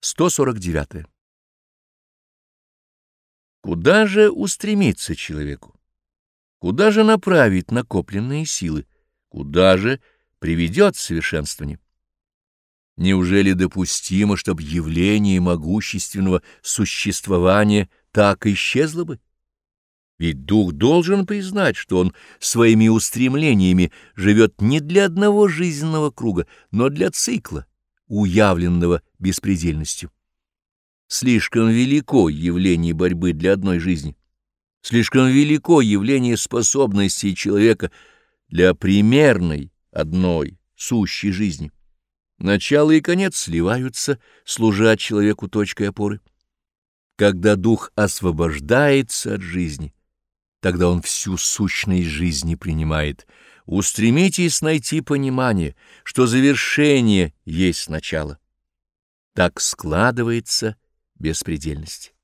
149. Куда же устремиться человеку? Куда же направить накопленные силы? Куда же приведет совершенствование? Неужели допустимо, чтобы явление могущественного существования так исчезло бы? Ведь дух должен признать, что он своими устремлениями живет не для одного жизненного круга, но для цикла, уявленного беспредельностью. Слишком велико явление борьбы для одной жизни, слишком велико явление способностей человека для примерной одной сущей жизни. Начало и конец сливаются, служа человеку точкой опоры. Когда дух освобождается от жизни, тогда он всю сущность жизни принимает. Устремитесь найти понимание, что завершение есть начало. Так складывается беспредельность.